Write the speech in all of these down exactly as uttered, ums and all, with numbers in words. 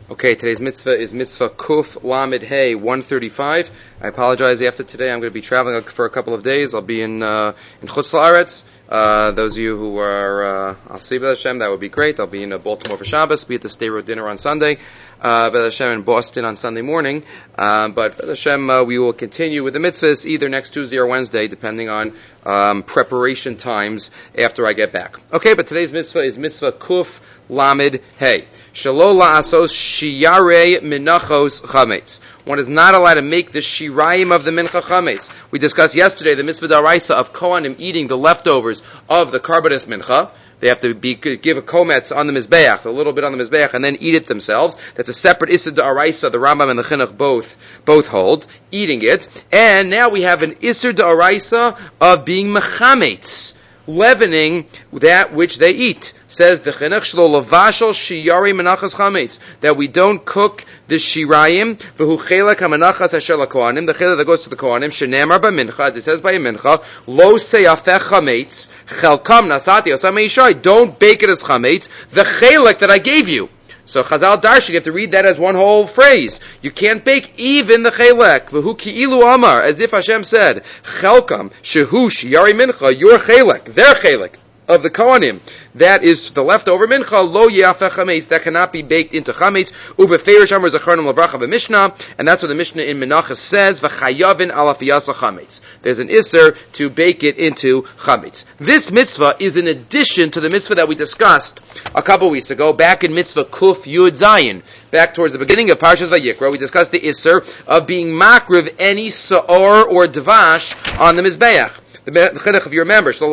Okay, today's mitzvah is mitzvah Kuf Lamed Hey one thirty-five. I apologize. After today, I'm going to be traveling for a couple of days. I'll be in uh, in Chutz La'aretz. Uh, those of you who are, uh, I'll see B'ez Hashem, that would be great. I'll be in uh, Baltimore for Shabbos, be at the State Road dinner on Sunday, uh, B'ez Hashem in Boston on Sunday morning. Um, but B'ez Hashem, uh, we will continue with the mitzvahs either next Tuesday or Wednesday, depending on um, preparation times after I get back. Okay, but today's mitzvah is mitzvah Kuf Lamed Hey. Shelo la'asos shiyarei minachos chametz. One is not allowed to make the shirayim of the mincha chametz. We discussed yesterday the mitzvah d'oraisa of kohanim eating the leftovers of the karbanis mincha. They have to be, give a kometz on the mizbeach, a little bit on the mizbeach, and then eat it themselves. That's a separate issa d'oraisa. The Rambam and the Chinuch both both hold eating it. And now we have an issa d'oraisa of being mechametz, leavening that which they eat. Says the Chinuch shlo lavashol shiyari menachas chametz, that we don't cook the shirayim v'hu chelak hamenachas asher lakohanim, the chelak that goes to the kohanim shenamar b'mincha, as it says by a mincha, lo seyafech chametz chelkam nasati osam meishai, don't bake it as chametz, the chelak that I gave you. So Chazal Darshan, you have to read that as one whole phrase. You can't bake even the chelek. V'hu ki'ilu amar, as if Hashem said, chelkam shehu shiyari mincha, your chelek, their chelek of the kohanim, that is the leftover mincha, lo yafeh chametz, that cannot be baked into chametz. Ubeferish amar zacharnim lavracha b'mishnah, and that's what the Mishnah in Menachos says, v'chayavin alafiyasa chametz. There's an isser to bake it into chametz. This mitzvah is in addition to the mitzvah that we discussed a couple weeks ago, back in mitzvah Kuf Yud Zayin. Back towards the beginning of Parshas Vayikra, we discussed the isser of being makriv any sa'or or dvash on the mizbeach. The Chinuch, if you remember, that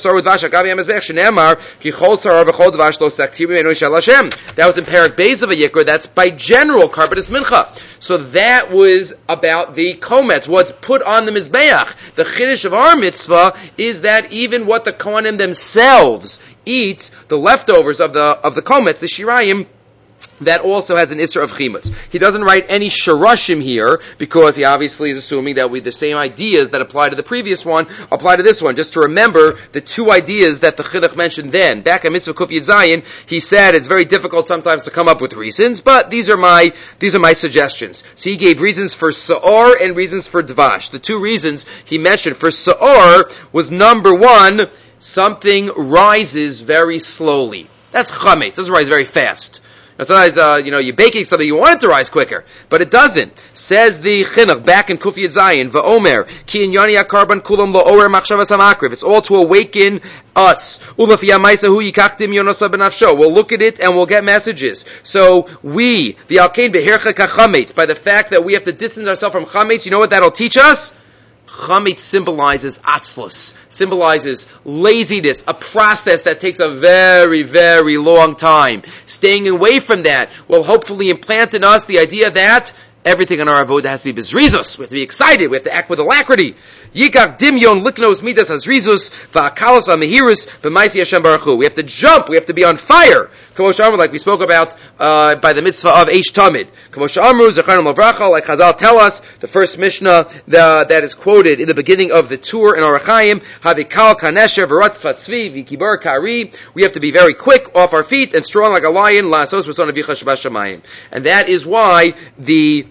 was in Parak Beis of Vayikra. That's by general karbanis mincha. So that was about the kometz, what's put on the mizbeach. The chiddush of our mitzvah is that even what the kohanim themselves eat, the leftovers of the of the kometz, the shirayim, that also has an isser of chimutz. He doesn't write any sharashim here because he obviously is assuming that we the same ideas that apply to the previous one apply to this one. Just to remember the two ideas that the Chinuch mentioned then. Back in Mitzvah Kuf Yud Zayin, he said it's very difficult sometimes to come up with reasons, but these are my these are my suggestions. So he gave reasons for sa'or and reasons for dvash. The two reasons he mentioned for sa'or was, number one, something rises very slowly. That's chametz. It doesn't rise very fast. Now sometimes, uh, you know, you're baking something, you want it to rise quicker, but it doesn't. Says the Chinuch back in Kuf Yud Zayin, V'omer, ki inyani akarban kulam lo'orer machshavas hamakriv. It's all to awaken us. U'lafiyah ma'isa hu yikachtim yonosa b'nafsho. We'll look at it and we'll get messages. So we, the alkein behercha kachametz, by the fact that we have to distance ourselves from chametz, you know what that'll teach us? Chametz symbolizes atzlus, symbolizes laziness, a process that takes a very, very long time. Staying away from that will hopefully implant in us the idea that everything in our avodah has to be bezrizus. We have to be excited. We have to act with alacrity. Yikach dimyon liknos midas hazrizus va'akalos va'mehirus b'maisi Hashem baruch hu. We have to jump. We have to be on fire. K'mosh amru, like we spoke about uh, by the mitzvah of Eish Tamid. K'mosh amru zacharnim lavracha, like Chazal tell us, the first Mishnah the, that is quoted in the beginning of the tour in Orach Chaim, havikal kanesher v'ratz tzvi v'kibar kari. We have to be very quick off our feet and strong like a lion. La'asos b'son avicha shabashamayim. And that is why the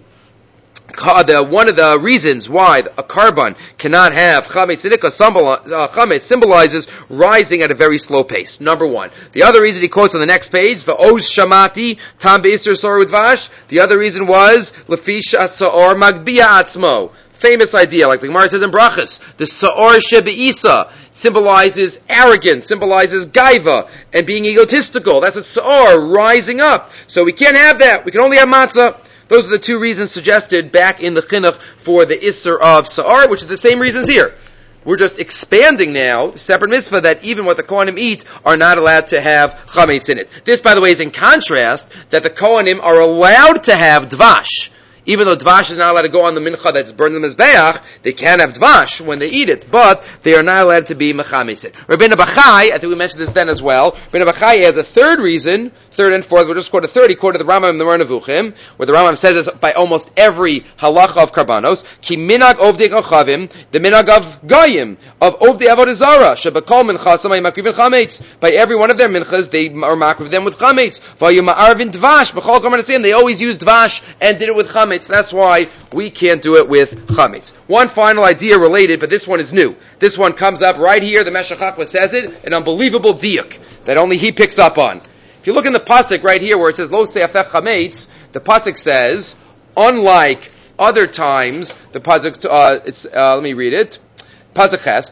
The, one of the reasons why a karban cannot have chametz tzedekah uh, chametz symbolizes rising at a very slow pace. Number one. The other reason he quotes on the next page, v'oz shamati tam beiser sor udvash. The other reason was lefish sa'or magbiya atzmo. Famous idea, like the Gemara says in Brachas, the sa'or shebe'isa symbolizes arrogance, symbolizes gaiva, and being egotistical. That's a sa'or, rising up. So we can't have that. We can only have matzah. Those are the two reasons suggested back in the Chinuch for the Isser of Sa'ar, which is the same reasons here. We're just expanding now, the separate mitzvah, that even what the Kohanim eat are not allowed to have chametz in it. This, by the way, is in contrast that the Kohanim are allowed to have dvash. Even though dvash is not allowed to go on the mincha that's burned in the mizbeach, they can have dvash when they eat it, but they are not allowed to be mechametz it. Rabbeinu Bachai, I think we mentioned this then as well, Rabbeinu Bachai has a third reason third and fourth. We'll just quote a third. He quoted the Rambam in the Moreh Nevuchim, where the Rambam says this by almost every halacha of karbanos. Ki minag ovdei kochavim, the minag of goyim, of ovdei avodah zara, shebakol mincha samay makrivin chametz. By every one of their minchas, they are makriv them with chametz. Vayum ma'arvin dvash, b'chol karbanos. They always used dvash and did it with chametz. That's why we can't do it with chametz. One final idea related, but this one is new. This one comes up right here. The Meshech Chochmah says it, an unbelievable diuk that only he picks up on. If you look in the pasuk right here where it says Lo se'afech chametz, the pasuk says, unlike other times, the pasuk, uh, it's, uh, let me read it. Pasuk ches,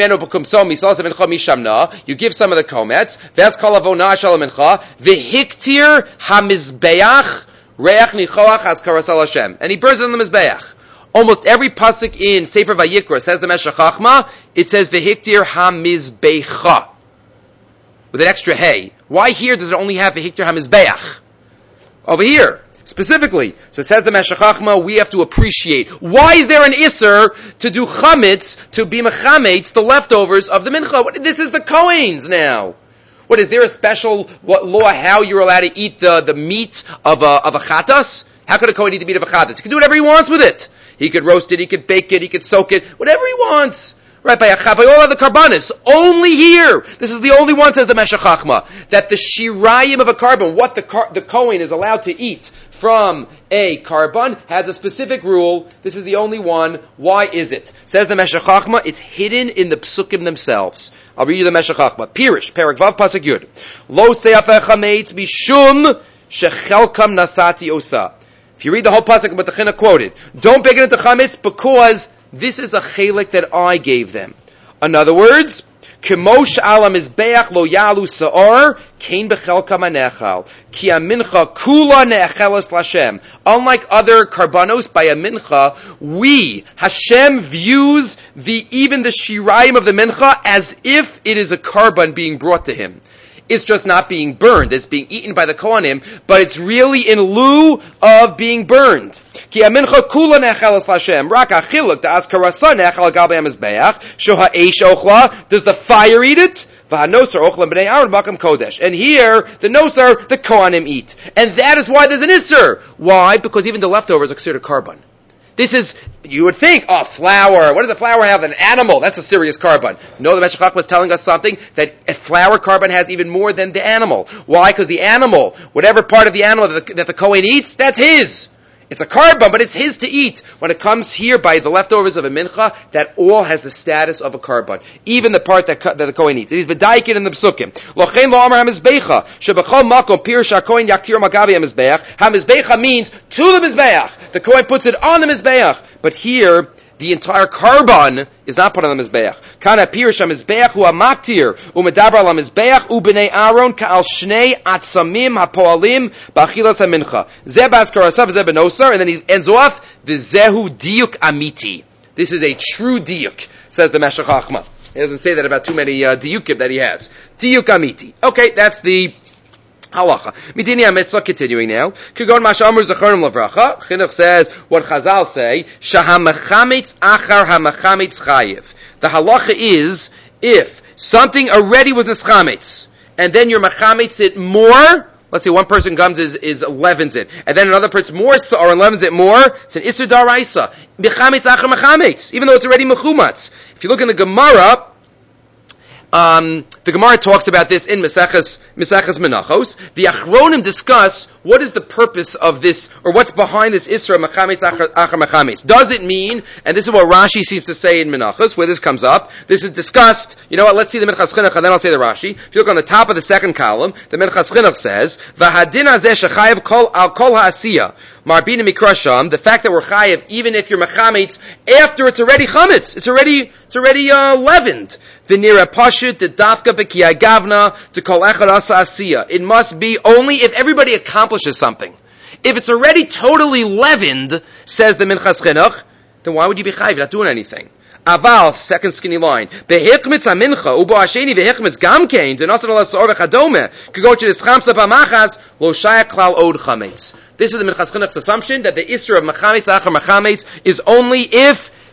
you give some of the komets, ves kol avona shel mincha, v'hiktir hamizbeach reach nichoach azkaras al Hashem, and he burns it on the mizbeach. Almost every pasuk in Sefer Vayikra says the Meshech Chochmah, it says v'hiktir hamizbecha with an extra hey. Why here does it only have v'hiktir hamizbeach? Over here, specifically. So says the Meshech Chochmah, we have to appreciate. Why is there an isser to do chametz, to be mechametz, the leftovers of the mincha? What, this is the Kohen's now. What, is there a special what law how you're allowed to eat the, the meat of a, of a chatas? How could a Kohen eat the meat of a chatas? He can do whatever he wants with it. He could roast it, he could bake it, he could soak it, whatever he wants. Right, by, by all other karbanis. Only here, this is the only one, says the Meshech Chochmah, that the shirayim of a carbon, what the car, the Kohen is allowed to eat from a carbon, has a specific rule. This is the only one. Why is it? Says the Meshech Chochmah, it's hidden in the psukim themselves. I'll read you the Meshech Chochmah. Pirish, Perek Vav, Pasuk Yud. Lo se'afech chametz mishum shechelkam nasati osa. If you read the whole pasuk, what the Chinuch quoted, don't bake it into chametz because this is a chelik that I gave them. In other words, Kemosh ala mizbeach lo yalu sa'or, kein bechelka manechal. Ki amincha kula ne'echeles l'Hashem. Unlike other karbanos by a mincha, we, Hashem views the, even the shirayim of the mincha as if it is a karban being brought to him. It's just not being burned. It's being eaten by the Kohanim, but it's really in lieu of being burned. Ki amincha kula ne'echeles l'Hashem. Rak achiluk da'azkarasa ne'echal gal be'amizbeach. Shoha eish ochla. Does the fire eat it? V'hanosar ochla b'nei Aaron bakam kodesh. And here, the nosar, the Kohanim eat. And that is why there's an isser. Why? Because even the leftovers are considered carbon. This is, you would think, oh, flour. What does a flour have? An animal. That's a serious carbon. No, the Meshech Chochmah was telling us something that a flour carbon has even more than the animal. Why? Because the animal, whatever part of the animal that the, that the Kohen eats, that's his. It's a carbon, but it's his to eat. When it comes here by the leftovers of a mincha, that all has the status of a carbon. Even the part that, that the Kohen eats. It is v'daikin in the psukim. Lochein lo amar hamizbecha. Shebechol makom pirish ha-Kohen yaktir magavi hamizbeach. Hamizbecha means to the mizbeach. The Kohen puts it on the mizbeach. But here, the entire carbon is not put on the mizbeach. Kana pirish hamizbeach hu hamaktir umedaber al hamizbeach ubnei Aaron ka'al shnei atzamim hapoalim ba'achilas hamincha. Zeh ba'azkarasav zeh benosar, and then he ends off v'zehu diuk amiti. This is a true diuk, says the Meshech Chochmah. He doesn't say that about too many uh, diukim that he has. Diuk amiti. Okay, that's the halacha. Midini HaMitzvah, continuing now. Kugon Mashamur Zachorim Lavracha. Chinuch says what Chazal say, Shahamechametz achar hamechametz chayiv. The halacha is, if something already was neschametz, and then you're mechametz it more, let's say one person comes is, is levens it, and then another person more, or levens it more, it's an Isser Daraisa. Mechametz achar mechametz, even though it's already mechumatz. If you look in the Gemara, Um, the Gemara talks about this in Meseches, Meseches Menachos. The Achronim discuss what is the purpose of this, or what's behind this Isra Mechametz Achar Mechametz. Does it mean, and this is what Rashi seems to say in Menachos, where this comes up, this is discussed, you know what, let's see the Minchas Chinuch, and then I'll say the Rashi. If you look on the top of the second column, the Minchas Chinuch says, V'hadin hazeh shechayev kol al kol ha'asiyah. Marbina mikrasham, the fact that we're chayev, even if you're mechametz, after it's already chametz, it's already, it's already, uh, leavened. V'nira pashut, the dafka b'kiyah gavna, to kol echad asa asiyah. It must be only if everybody accomplishes something. If it's already totally leavened, says the Minchas Chinuch, then why would you be chayev? You're not doing anything. Aval, second skinny line. Behikmitz amincha, ubo hasheni vehikmitz gamkein, denasan ala sa'or v'chadome, kugoch nischamsa b'machas, lo shaya klal od chametz. This is the Minchas Chinuch's assumption that the Isra of mechametz achar mechametz is only if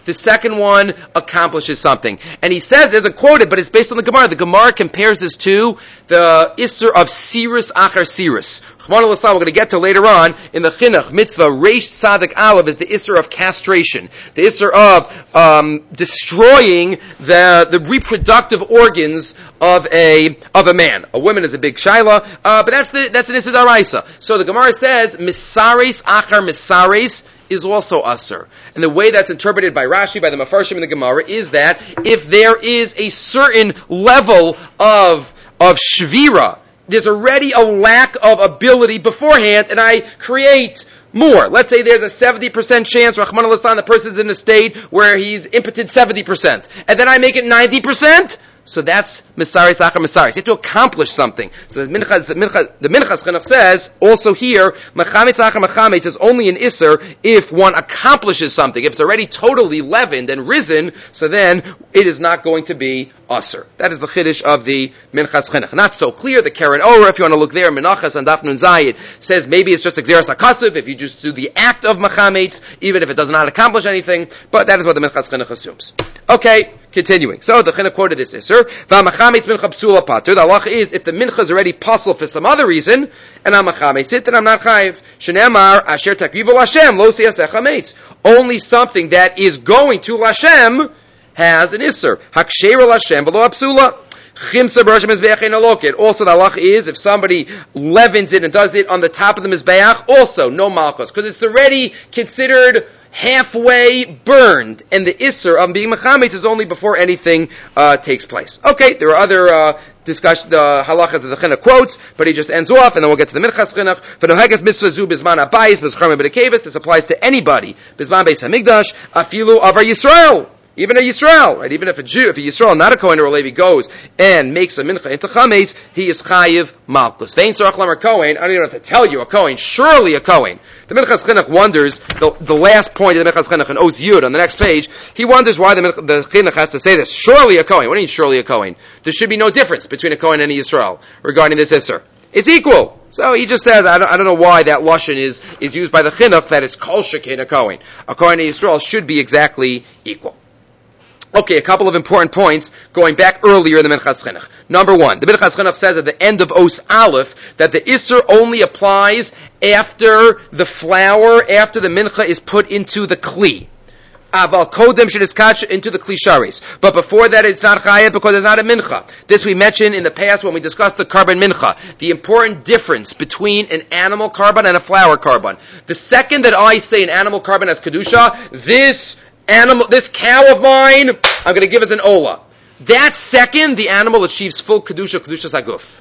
the second one accomplishes something. And he says, there's a quoted, but it's based on the Gemara. The Gemara compares this to the Isser of Sirus Achar Sirus. We're going to get to later on in the Chinuch Mitzvah. Reish Tzadik Aleph is the Isser of castration, the Isser of um, destroying the the reproductive organs of a of a man. A woman is a big shaila, uh, but that's the that's an Isser Daraisa. So the Gemara says Misares Achar Misares is also Asr. And the way that's interpreted by Rashi, by the Mefarshim in the Gemara, is that if there is a certain level of of Shvira, there's already a lack of ability beforehand, and I create more. Let's say there's a seventy percent chance, Rahman al-Islam, the person's in a state where he's impotent seventy percent, and then I make it ninety percent. So that's Misaris Achar Misaris. You have to accomplish something. So the Minchas, the Minchas, the Minchas Chinuch says, also here, Mechametz Achar Mechametz is only an Isser if one accomplishes something. If it's already totally leavened and risen, so then it is not going to be Asr. That is the Chiddush of the Minchas Chinuch. Not so clear. The Karen Ora, if you want to look there, Menachas and Daf Nun Zayid, says maybe it's just Xeris HaKasuv, if you just do the act of Mechametz, even if it does not accomplish anything, but that is what the Minchas Chinuch assumes. Okay, continuing. So the Chinuch quoted this Isser. V'amachametz mincha psula pater. The halacha is, if the mincha is already possible for some other reason, and I'm machametz it, then I'm not chayiv. Shneimar asher takrivu l'Hashem lo siyaseh chametz. Only something that is going to Hashem has an Isser. Haksher l'Hashem v'lo apsula. Chimsa b'Hashem mizbeach ein aloket. Also, the halacha is, if somebody leavens it and does it on the top of the mizbeach, also no malchus, because it's already considered halfway burned, and the Isser of being Mechametz is only before anything uh, takes place. Okay, there are other uh, discussion, the uh, halachas that the Chinuch quotes, but he just ends off, and then we'll get to the Minchas Chinuch. V'noheges mitzvah zu bizman habayis b'zcharmei b'dekevis. This applies to anybody. Bizman beis hamikdash afilu avar Yisrael. Even a Yisrael, right? Even if a Jew, if a Yisrael, not a Kohen or a Levi, goes and makes a mincha into chametz, he is chayiv malchus. Vein sarach lamar Kohen. I don't even have to tell you a Kohen. Surely a Kohen. The Minchas Chinuch wonders, the, the last point of the Minchas Chinuch in Oz Yud on the next page, he wonders why the, the Chinuch has to say this. Surely a Kohen. What do you mean surely a Kohen? There should be no difference between a Kohen and a Yisrael regarding this Isser. It's equal. So he just says, I don't, I don't know why that Lashon is, is used by the Chinuch, that it's kol shekein a Kohen. A Kohen and a Yisrael should be exactly equal. Okay, a couple of important points going back earlier in the Minchas Chinuch. Number one, the Minchas Chinuch says at the end of Os Aleph that the Isser only applies after the flour, after the mincha is put into the kli. Aval kodem sheniskach into the kli sharis. But before that, it's not chayav because it's not a mincha. This we mentioned in the past when we discussed the carbon mincha. The important difference between an animal carbon and a flour carbon. The second that I say an animal carbon has kedusha, this animal, this cow of mine, I'm going to give as an ola. That second, the animal achieves full kedusha, kedusha saguf.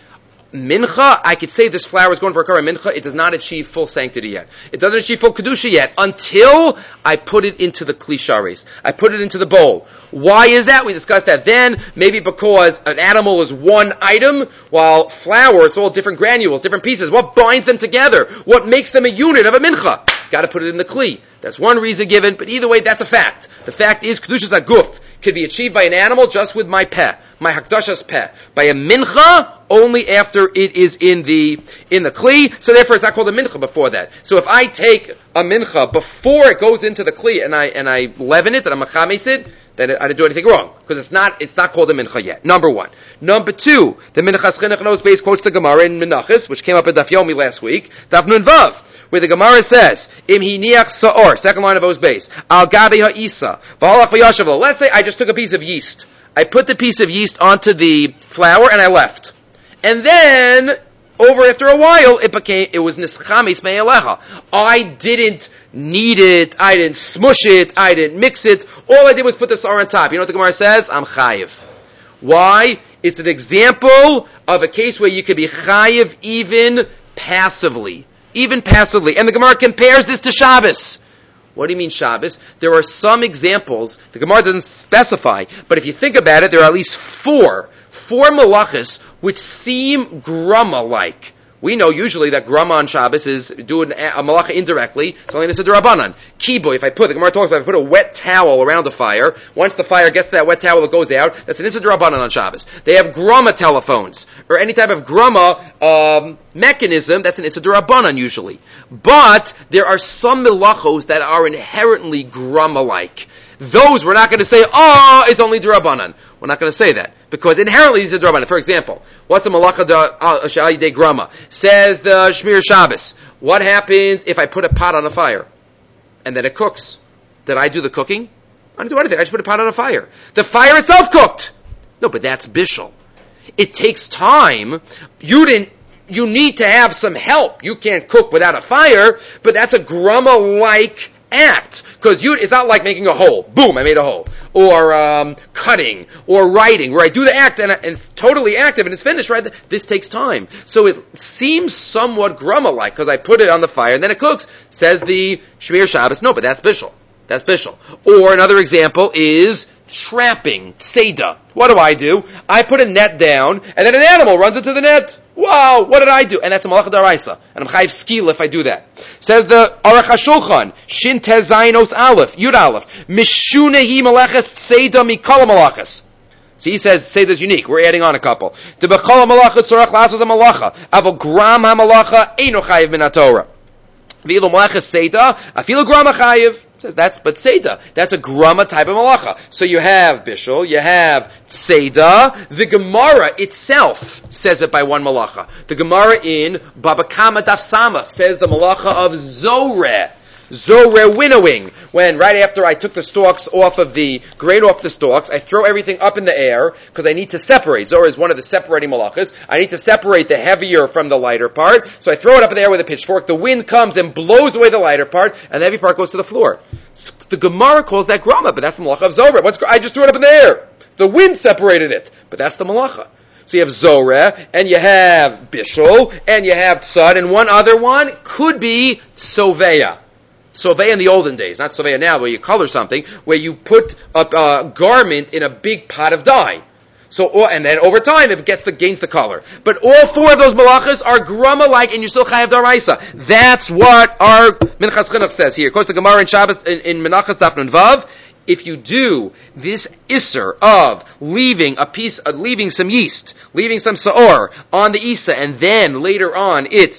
Mincha, I could say this flour is going for a carbon mincha, it does not achieve full sanctity yet. It doesn't achieve full kedusha yet until I put it into the kli sharis. I put it into the bowl. Why is that? We discussed that then. Maybe because an animal is one item, while flour, it's all different granules, different pieces. What binds them together? What makes them a unit of a mincha? Got to put it in the kli. That's one reason given, but either way, that's a fact. The fact is, kedusha saguf could be achieved by an animal just with my peh, my hakdashas peh. By a mincha, only after it is in the in the kli. So therefore, it's not called a mincha before that. So if I take a mincha before it goes into the kli and I and I leaven it and I'm machametz it, then I didn't do anything wrong because it's not it's not called a mincha yet. Number one. Number two, the Minchas Chinuch knows base quotes the Gemara in Menachos, which came up in Daf Yomi last week, Daf Nun Vav, where the Gemara says, Im hiniach sa'or, second line of Oz base, al gabi ha'isa, v'halach v'yashavlo. Let's say I just took a piece of yeast. I put the piece of yeast onto the flour and I left. And then, over after a while, it became, it was nischametz me'elecha. I didn't knead it, I didn't smush it, I didn't mix it. All I did was put the sa'or on top. You know what the Gemara says? I'm chayiv. Why? It's an example of a case where you could be chayiv even passively. Even passively. And the Gemara compares this to Shabbos. What do you mean Shabbos? There are some examples, the Gemara doesn't specify, but if you think about it, there are at least four, four malachas which seem grama-like. We know usually that grama on Shabbos is doing a malacha indirectly. It's only a d'Rabbanan. Kibo, if I put, the Gemara talks about if I put a wet towel around the fire, once the fire gets to that wet towel, it goes out. That's an issa d'Rabbanan on Shabbos. They have grama telephones, or any type of grama um, mechanism, that's an issa d'Rabbanan usually. But there are some melachos that are inherently grama-like. those we're not going to say, oh, it's only D'Rabbanan. We're not going to say that, because inherently these are D'Rabbanan. For example, what's a malacha de grama? Says the Shmir Shabbos, what happens if I put a pot on a fire, and then it cooks? Did I do the cooking? I didn't do anything, I just put a pot on a fire. The fire itself cooked! No, but that's bishul. It takes time. You didn't, you need to have some help. You can't cook without a fire, but that's a grama-like act. Because you, it's not like making a hole. Boom, I made a hole. Or um, cutting, or writing, where I do the act and, and it's totally active and it's finished, right? This takes time. So it seems somewhat grama-like, because I put it on the fire and then it cooks, says the Shmir Shabbos. No, but that's bishul. That's bishul. Or another example is trapping, seda. What do I do? I put a net down, and then an animal runs into the net. Wow, what did I do? And that's a malacha d'oraisa. And I'm chayiv skil if I do that. Says the Aruch HaShulchan, Shin Tez Zayinos Aleph, Yud Aleph, Mishunehi malaches seda mikol malachas. See, he says seda is unique. We're adding on a couple. The bechol malacha tzorach lasos a malacha. Avol gram ha-malacha eino chayiv min ha-Torah. V'ilo malachas seda, afilo gram ha-chayiv. Says that's but Seder. That's a grama type of malacha. So you have bishul, you have Seder. The Gemara itself says it by one malacha. The Gemara in Baba Kama Daf Samach says the malacha of Zoreh. Zoreh winnowing. When right after I took the stalks off of the grain off the stalks, I throw everything up in the air because I need to separate. Zoreh is one of the separating malachas. I need to separate the heavier from the lighter part. So I throw it up in the air with a pitchfork. The wind comes and blows away the lighter part, and the heavy part goes to the floor. The Gemara calls that grama, but that's the malacha of Zoreh. What's, I just threw it up in the air. The wind separated it, but that's the malacha. So you have Zoreh, and you have Bishul, and you have Tzad, and one other one could be Soveya. Soveya in the olden days, not Soveya now, where you color something, where you put a, a garment in a big pot of dye. So, and then over time, it gets the, gains the color. But all four of those malachas are grama-like, and you're still chayav d'oraisa. That's what our Minchas Chinuch says here. Of course, the Gemara in Shabbos, in, in Menachas Daf Nun Vav, if you do this isser of leaving a piece, of leaving some yeast, leaving some sa'or on the isa, and then later on it's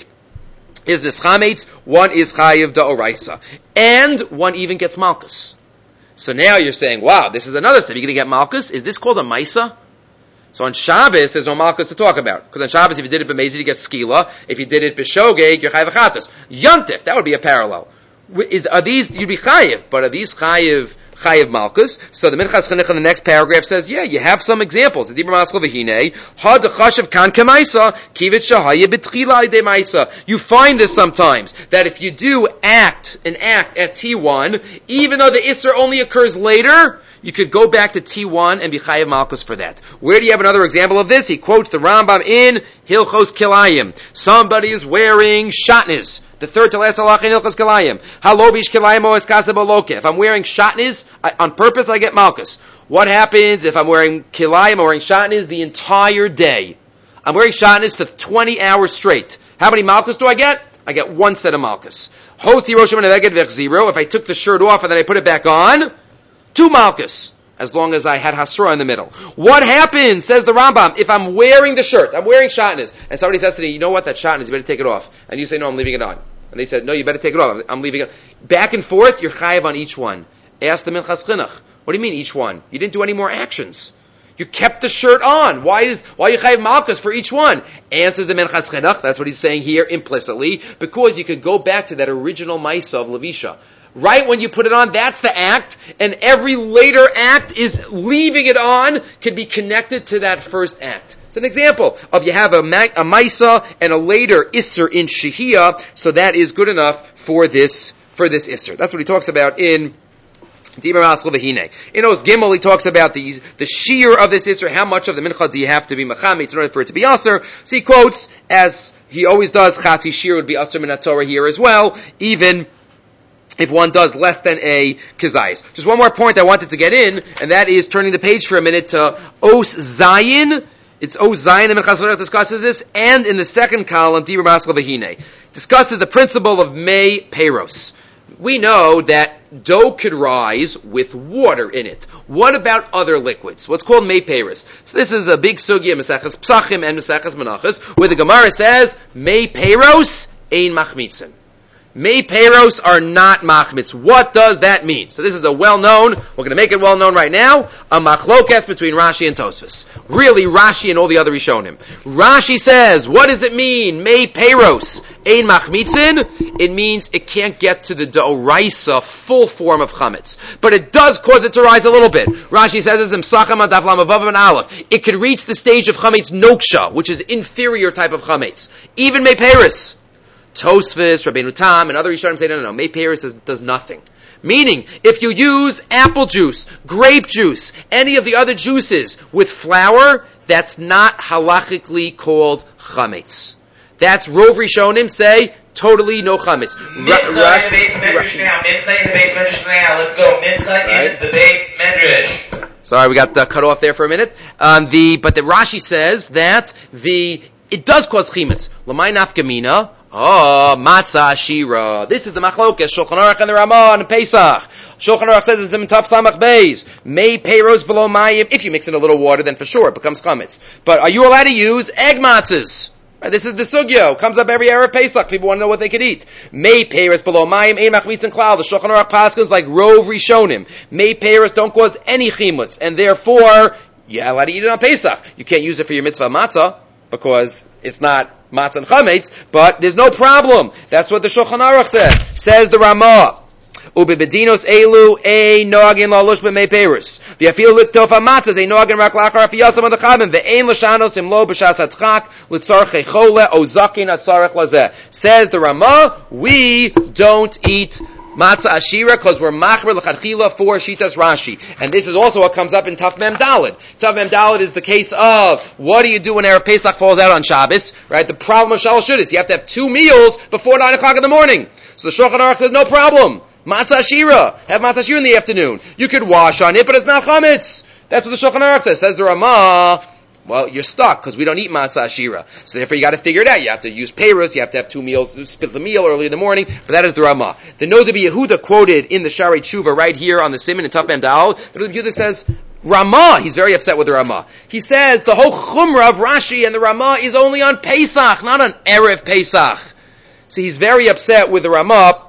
is this chametz, one is chayiv d'oraisa. And one even gets malchus. So now you're saying, wow, this is another step. You're going to get malchus? Is this called a maisa? So on Shabbos, there's no malchus to talk about. Because on Shabbos, if you did it b'mezid, you get skila. If you did it b'shogeg, you're chayiv achatas. Yontif, that would be a parallel. Is, are these, you'd be chayiv, but are these chayiv, chayiv malchus? So the Minchas Chinuch in the next paragraph says, yeah, you have some examples. The Dibur Maskal v'hinei, ha d'chashav kan kemaisa, kivit shahaya b'tchila ide maisa. You find this sometimes, that if you do act, an act at T one, even though the isser only occurs later, you could go back to T one and be chayiv malchus for that. Where do you have another example of this? He quotes the Rambam in Hilchos Kilayim. Somebody is wearing shatnez. The third to last halacha in Hilchos Kilayim. Halovish Kilayim o eskasa boloke. If I'm wearing shatnez, I, on purpose I get malchus. What happens if I'm wearing Kilayim or wearing shatnez the entire day? I'm wearing shatnez for twenty hours straight. How many malchus do I get? I get one set of malchus. Hosi Roshim Neveged Vech zero. If I took the shirt off and then I put it back on, two malchus, as long as I had hasra in the middle. What happens, says the Rambam, if I'm wearing the shirt, I'm wearing shatnez, and somebody says to me, you know what, that shatnez, you better take it off. And you say, no, I'm leaving it on. And they said, no, you better take it off, I'm leaving it on. Back and forth, you're chayiv on each one. Ask the Minchas Chinuch, what do you mean each one? You didn't do any more actions. You kept the shirt on. Why is why are you chayiv malchus for each one? Answers the Minchas Chinuch, that's what he's saying here implicitly, because you could go back to that original maisa of Levisha. Right when you put it on, that's the act, and every later act is leaving it on, can be connected to that first act. It's an example of you have a, ma- a maisa and a later isser in shehiyah, so that is good enough for this for this isser. That's what he talks about in Dibur Maskal v'hinei. In Os Gimel, he talks about the the shear of this isser. How much of the mincha do you have to be mechamitz in order for it to be aser? So he quotes, as he always does, chatzi shear would be aser min haTorah here as well, even if one does less than a kizayis. Just one more point I wanted to get in, and that is turning the page for a minute to Os Zayin. It's Os Zayin, and Minchas Chinuch discusses this, and in the second column, Dibur Maskal v'hinei, discusses the principle of mei peiros. We know that dough could rise with water in it. What about other liquids? What's called mei peiros. So this is a big sugya, Maseches Psachim and Maseches Menachos, where the Gemara says, mei peiros ein machmitzin. Mei Peiros are not machmitz. What does that mean? So this is a well-known, we're going to make it well-known right now, a machlokes between Rashi and Tosfos. Really, Rashi and all the other Rishonim. Rashi says, what does it mean? Mei Peiros, ein machmitzin. It means it can't get to the d'oraisa full form of chametz. But it does cause it to rise a little bit. Rashi says, it could reach the stage of chametz noksha, which is inferior type of chametz. Even Mei Peiros. Tosfos, Rabbeinu Tam, and other Rishonim say, no, no, no, Mei Peiros does, does nothing. Meaning, if you use apple juice, grape juice, any of the other juices with flour, that's not halachically called chametz. That's Rov Rishonim say, totally no chametz. Mincha in the base medrash now. Mincha in the base medrash now. Let's go. Mincha in the base medrash. Sorry, we got uh, cut off there for a minute. Um, the but the Rashi says that the it does cause chametz. L'may nafkamina. Oh, matzah ashira. This is the machlokes Shulchan Aruch and the Ramah on Pesach. Shulchan Aruch says it's in Taf Samach Beis. Mei Peiros below mayim. If you mix in a little water, then for sure it becomes chametz. But are you allowed to use egg matzahs? Right, this is the sugyo. Comes up every Erev Pesach. People want to know what they could eat. Mei Peiros below mayim. Ein machmitz and klal. The Shulchan Aruch paskins like Rov Rishonim. Mei Peiros don't cause any chimutz, and therefore you're allowed to eat it on Pesach. You can't use it for your mitzvah matzah because it's not matzah and chametz, but there's no problem. That's what the Shulchan Aruch says. Says the Ramah. Ubebedinos elu a noagin lalush b'mei peiros. V'yafil liktof hamatzas a noagin rak lachar afiyasam on the chabim ve'ein l'shanos imlo b'shas hatzchak l'tzarchei chole ozakin atzarech lazeh. Says the Ramah, we don't eat matzah ashira because we're machmer l'chadchila for shitas Rashi. And this is also what comes up in Taf Mem Daled. Taf Mem Daled is the case of what do you do when Erev Pesach falls out on Shabbos? Right? The problem of Shalosh Shudas, you have to have two meals before nine o'clock in the morning. So the Shulchan Aruch says no problem. Matzah ashira. Have matzah ashira in the afternoon. You could wash on it, but it's not chametz. That's what the Shulchan Aruch says. Says the Ramah, well, you're stuck because we don't eat matzah ashira. So therefore you got to figure it out. You have to use peiros, you have to have two meals, split the meal early in the morning, but that is the Ramah. The Noda Yehuda quoted in the Sharei Tshuva right here on the Siman in Taf Mem Daled, the Noda Yehuda says, Ramah, he's very upset with the Ramah. He says the whole chumrah of Rashi and the Ramah is only on Pesach, not on Erev Pesach. So he's very upset with the Ramah,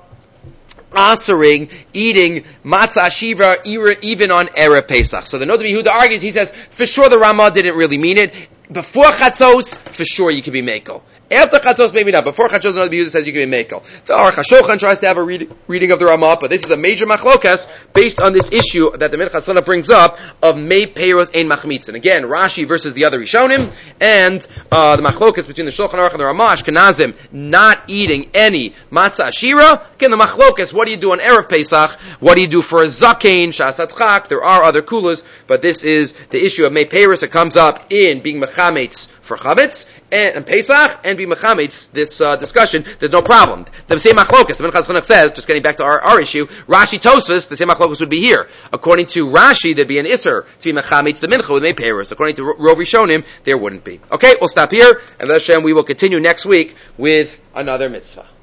asering eating matzah ashira even on Erev Pesach. So the Noda Yehuda argues, he says, for sure the Ramah didn't really mean it. Before Chatzos, for sure you can be Mekel. After Chatzos, maybe not. Before Chatzos, the Noda Yehuda says you can be Mekel. The Aruch HaShulchan tries to have a read, reading of the Ramah, but this is a major machlokas based on this issue that the Minchas Sana brings up of Mei Peiros Ein Machmitzin. Again, Rashi versus the other Rishonim, and uh, the machlokas between the Shulchan Aruch and the Ramah, Ashkenazim, not eating any matzah ashira. Again, the machlokas, what do you do on Erev Pesach? What do you do for a zakein, shas hatzchak? There are other kulas, but this is the issue of Mei Peiros. It comes up in being mechametz for chametz and, and Pesach, and be mechametz this uh, discussion. There's no problem. The same machlokas, the Minchas Chinuch says, just getting back to our, our issue, Rashi Tosfos, the same machlokas would be here. According to Rashi, there'd be an isser to be mechametz the mincha with Mei Peiros. According to Rov Rishonim, there wouldn't be. Okay, we'll stop here, and Hashem, we will continue next week with another mitzvah.